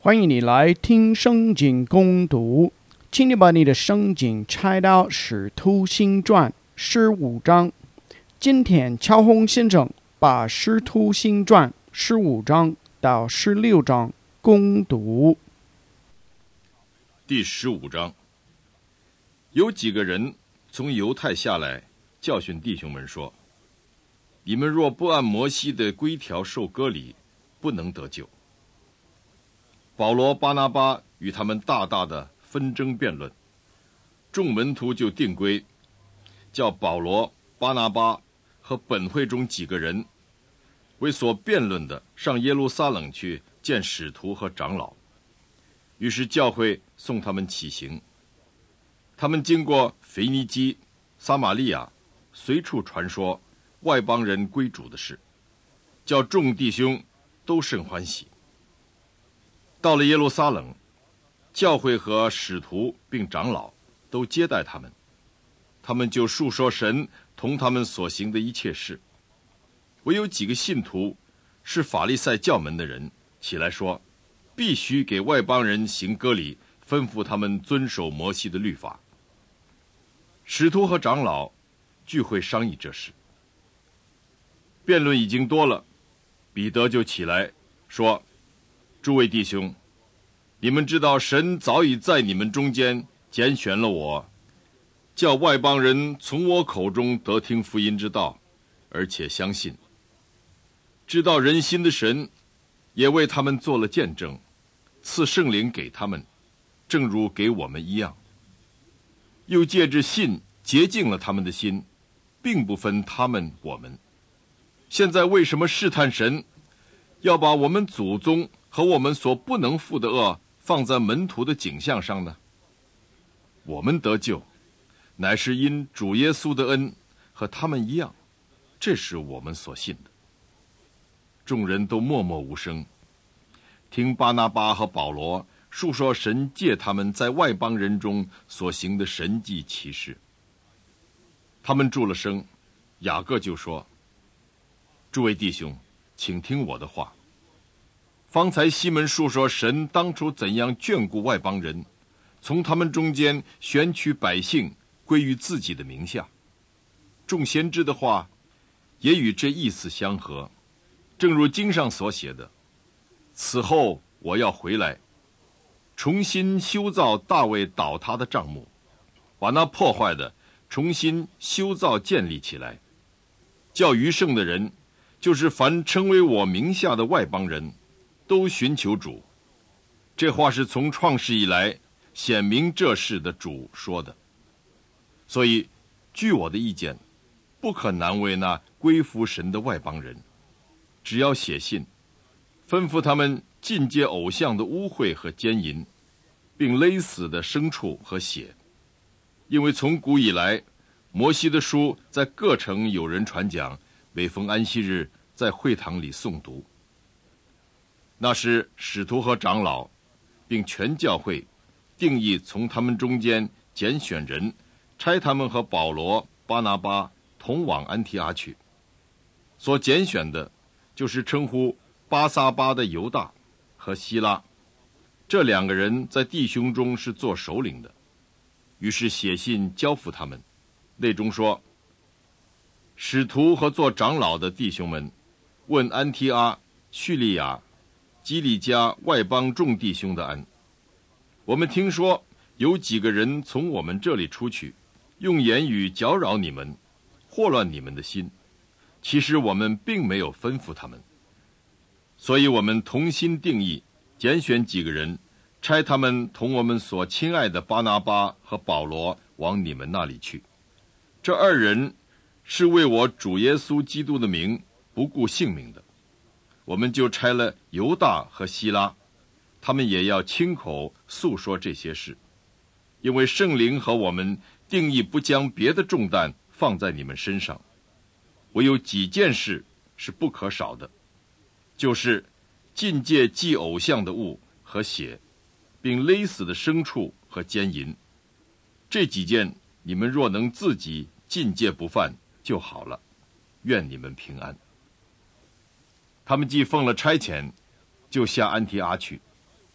欢迎你来听圣经攻读，请你把你的圣经拆到《使徒行传》15章。今天乔宏先生把《使徒行传》15章到16章攻读。 第15章，有几个人从犹太下来，教训弟兄们说：你们若不按摩西的规条受割礼，不能得救。保罗、巴拿巴与他们大大的纷争辩论，众门徒就定规，叫保罗、巴拿巴和本会中几个人为所辩论的上耶路撒冷去见使徒和长老。于是教会送他们起行，他们经过腓尼基、撒玛利亚，随处传说外邦人归主的事，叫众弟兄都甚欢喜。到了耶路撒冷，教会和使徒并长老都接待他们，他们就述说神同他们所行的一切事。唯有几个信徒是法利赛教门的人，起来说必须给外邦人行割礼，吩咐他们遵守摩西的律法。使徒和长老聚会商议这事，辩论已经多了，彼得就起来说：诸位弟兄，你们知道神早已在你们中间拣选了我，叫外邦人从我口中得听福音之道，而且相信。知道人心的神也为他们做了见证，赐圣灵给他们，正如给我们一样。又借着信洁净了他们的心，并不分他们我们。现在为什么试探神，要把我们祖宗和我们所不能负的恶放在门徒的景象上呢？我们得救，乃是因主耶稣的恩，和他们一样，这是我们所信的。众人都默默无声，听巴拿巴和保罗述说神借他们在外邦人中所行的神迹奇事。他们住了声，雅各就说：诸位弟兄，请听我的话。方才西门述说神当初怎样眷顾外邦人，从他们中间选取百姓归于自己的名下。众先知的话也与这意思相合，正如经上所写的：此后我要回来，重新修造大卫倒塌的帐幕，把那破坏的重新修造建立起来，叫余剩的人，就是凡称为我名下的外邦人，都寻求主。这话是从创世以来显明这事的主说的。所以据我的意见，不可难为那归服神的外邦人，只要写信吩咐他们禁戒偶像的污秽和奸淫，并勒死的牲畜和血。因为从古以来，摩西的书在各城有人传讲，每逢安息日在会堂里诵读。那时使徒和长老并全教会定义从他们中间拣选人，差他们和保罗、巴拿巴同往安提阿去。所拣选的就是称呼巴撒巴的犹大和希拉，这两个人在弟兄中是做首领的。于是写信交付他们，内中说：使徒和做长老的弟兄们，问安提阿、叙利亚、基利家外邦众弟兄的安。我们听说有几个人从我们这里出去，用言语搅扰你们，祸乱你们的心，其实我们并没有吩咐他们。所以我们同心定义，拣选几个人，差他们同我们所亲爱的巴拿巴和保罗往你们那里去。这二人是为我主耶稣基督的名不顾性命的。我们就差了犹大和希拉，他们也要亲口诉说这些事，因为圣灵和我们定义不将别的重担放在你们身上，唯有几件事是不可少的，就是禁戒祭偶像的物和血，并勒死的牲畜和奸淫。这几件你们若能自己禁戒不犯就好了，愿你们平安。他们既奉了差遣，就下安提阿去，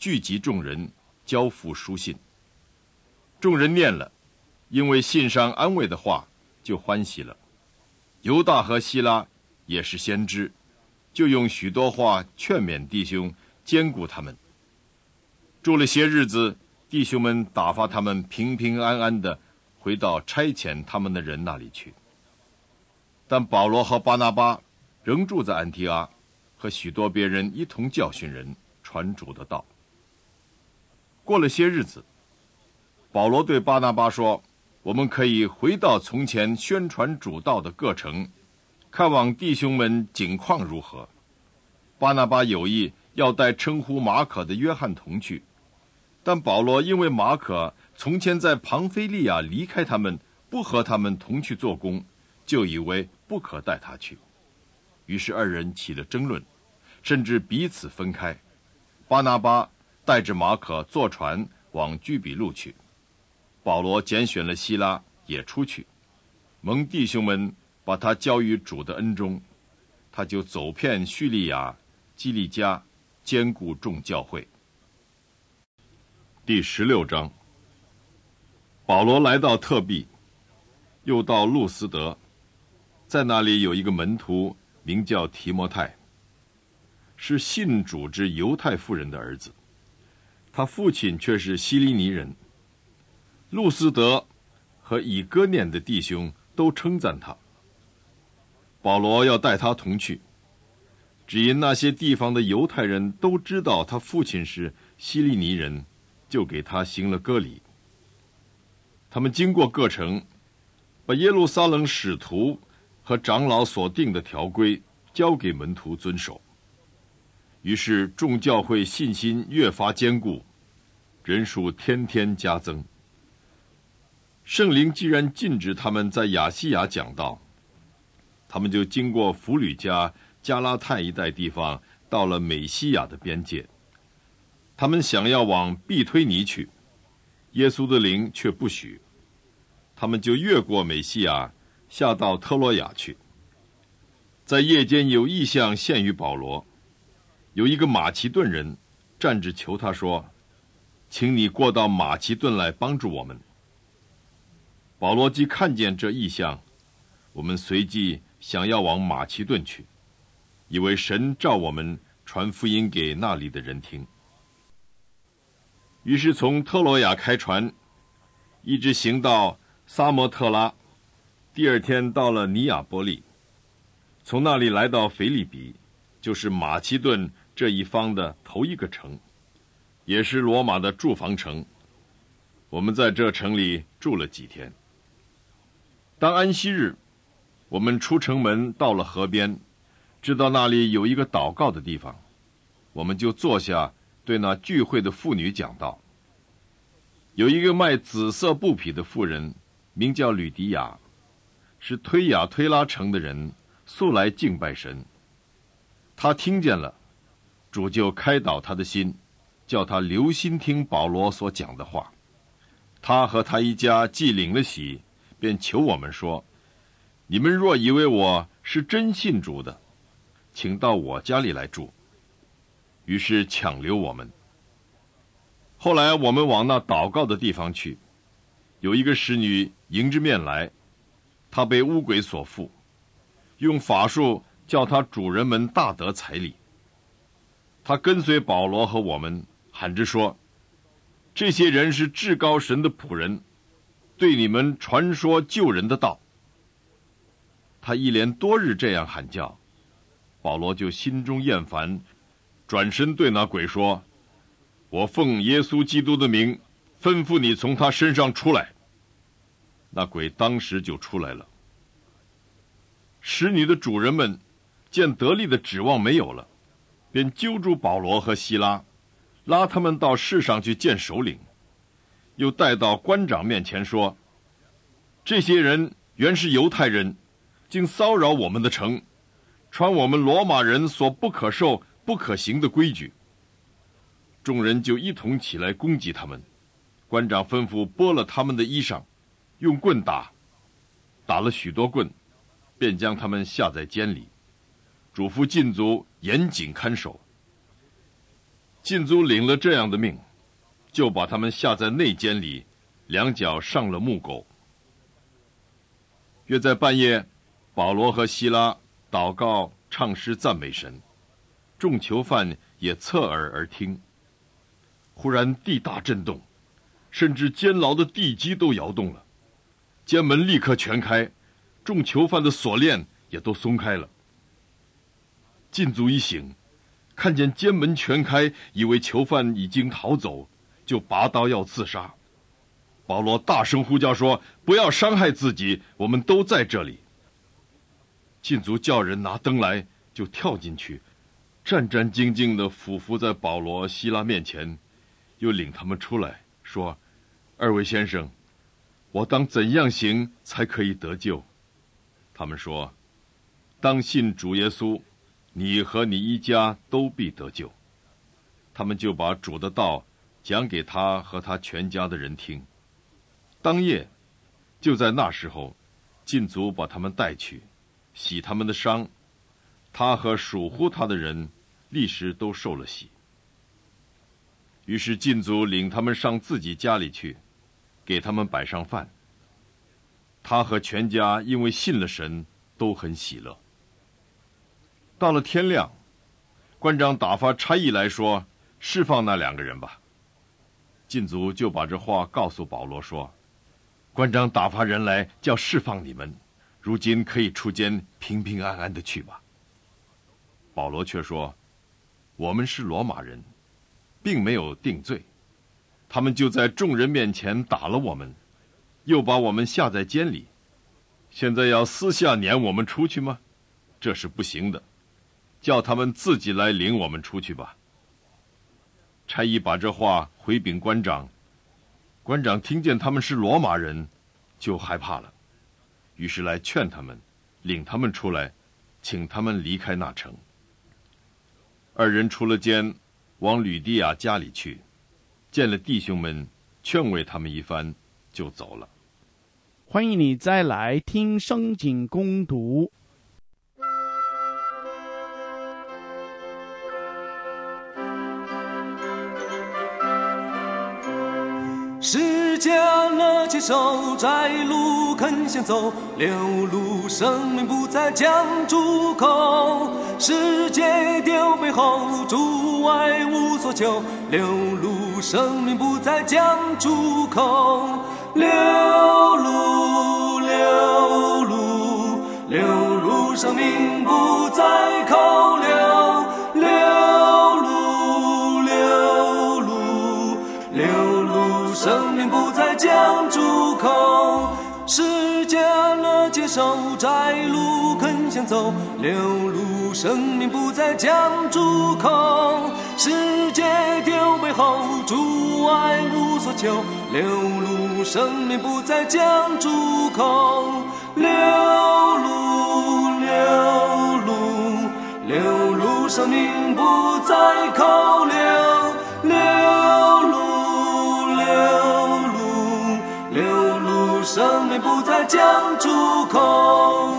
聚集众人，交付书信。众人念了，因为信上安慰的话，就欢喜了。犹大和希拉也是先知，就用许多话劝勉弟兄，坚固他们。住了些日子，弟兄们打发他们平平安安的回到差遣他们的人那里去。但保罗和巴拿巴仍住在安提阿，和许多别人一同教训人，传主的道。过了些日子，保罗对巴拿巴说，我们可以回到从前宣传主道的各城，看望弟兄们景况如何。巴拿巴有意要带称呼马可的约翰同去，但保罗因为马可从前在庞菲利亚离开他们，不和他们同去做工，就以为不可带他去。于是二人起了争论，甚至彼此分开。巴拿巴带着马可坐船往居比路去，保罗拣选了希拉也出去，蒙弟兄们把他交于主的恩中，他就走遍叙利亚、基利家，兼顾众教会。第16章，保罗来到特庇，又到路斯德，在那里有一个门徒名叫提摩太，是信主之犹太妇人的儿子，他父亲却是希利尼人。路斯德和以哥念的弟兄都称赞他。保罗要带他同去，只因那些地方的犹太人都知道他父亲是希利尼人，就给他行了割礼。他们经过各城，把耶路撒冷使徒和长老所定的条规交给门徒遵守。于是众教会信心越发坚固，人数天天加增。圣灵既然禁止他们在亚细亚讲道，他们就经过弗吕家、加拉太一带地方，到了美西亚的边界。他们想要往庇推尼去，耶稣的灵却不许。他们就越过美西亚，下到特罗亚去。在夜间有异象现于保罗，有一个马其顿人站着求他说，请你过到马其顿来帮助我们。保罗既看见这异象，我们随即想要往马其顿去，以为神召我们传福音给那里的人听。于是从特罗亚开船，一直行到撒摩特拉，第二天到了尼亚波利，从那里来到腓立比，就是马其顿这一方的头一个城，也是罗马的住房城。我们在这城里住了几天。当安息日，我们出城门到了河边，知道那里有一个祷告的地方，我们就坐下，对那聚会的妇女讲道。有一个卖紫色布匹的妇人，名叫吕迪亚，是推雅推拉城的人，素来敬拜神。他听见了，主就开导他的心，叫他留心听保罗所讲的话。他和他一家既领了洗，便求我们说，你们若以为我是真信主的，请到我家里来住。于是强留我们。后来我们往那祷告的地方去，有一个使女迎着面来，她被污鬼所附，用法术叫她主人们大得财力。她跟随保罗和我们，喊着说，这些人是至高神的仆人，对你们传说救人的道。他一连多日这样喊叫，保罗就心中厌烦，转身对那鬼说，我奉耶稣基督的名，吩咐你从他身上出来。那鬼当时就出来了。使女的主人们见得力的指望没有了，便揪住保罗和希拉，拉他们到市上去见首领，又带到官长面前说，这些人原是犹太人，竟骚扰我们的城，传我们罗马人所不可受不可行的规矩。众人就一同起来攻击他们，官长吩咐剥了他们的衣裳，用棍打，打了许多棍，便将他们下在监里，嘱咐禁足严谨看守。 禁足领了这样的命，就把他们下在内监里，两脚上了木狗。约在半夜，保罗和希拉祷告唱诗赞美神，众囚犯也侧耳而听。忽然地大震动，甚至监牢的地基都摇动了，监门立刻全开，众囚犯的锁链也都松开了。禁足一醒，看见监门全开，以为囚犯已经逃走，就拔刀要自杀。保罗大声呼叫说：“不要伤害自己，我们都在这里。”禁足叫人拿灯来，就跳进去，战战兢兢地俯伏在保罗、希拉面前，又领他们出来，说：“二位先生，我当怎样行才可以得救？”他们说：“当信主耶稣，你和你一家都必得救。”他们就把主的道讲给他和他全家的人听。当夜，就在那时候，禁足把他们带去，洗他们的伤，他和属乎他的人立时都受了洗。于是禁足领他们上自己家里去，给他们摆上饭。他和全家因为信了神，都很喜乐。到了天亮，官长打发差役来说：“释放那2个人吧。”禁足就把这话告诉保罗说：“官长打发人来，叫释放你们，如今可以出监，平平安安的去吧。”保罗却说：“我们是罗马人，并没有定罪，他们就在众人面前打了我们，又把我们下在监里，现在要私下撵我们出去吗？这是不行的，叫他们自己来领我们出去吧。”差役把这话回禀官长，官长听见他们是罗马人，就害怕了，于是来劝他们，领他们出来，请他们离开那城。2人出了监，往吕底亚家里去，见了弟兄们，劝慰他们一番，就走了。 欢迎你再来听圣经攻读。 释迦了接受，窄路肯先走，流露生命不再将住口。世界丢背后，主爱无所求，流露生命不再将住口。流露，流露，流露生命不再扣留。流露，流露，流露生命不再将住口。释迦了接受，窄路肯先走，流露生命不再将住口。世界丢背后，主爱无所求，流露生命不再将住口。流露，流露，流露生命不再扣留。流露，流露，流露生命不再将住口。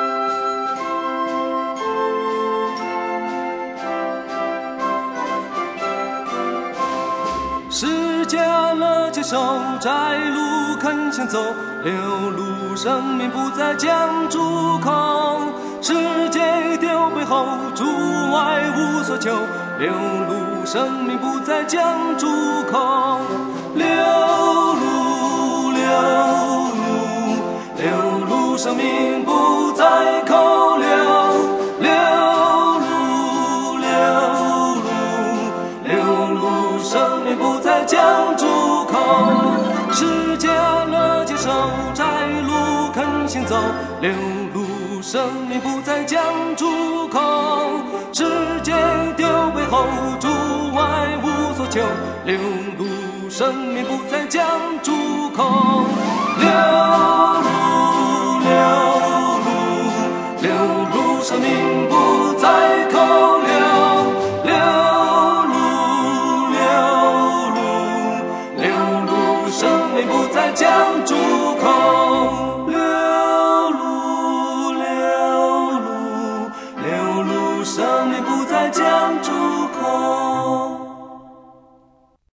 释迦了接受，窄路肯先走，流露生命不再将住口。世界丢背后，主爱无所求，流露生命不再将住口。流露，流露，流露生命不再扣留。流露，流露，流露生命不再将住口。释迦了接受，窄路肯先走，流露生命不再将住口。世界丢背后，主爱无所求，流露生命不再将住口。流露，流露，流露生命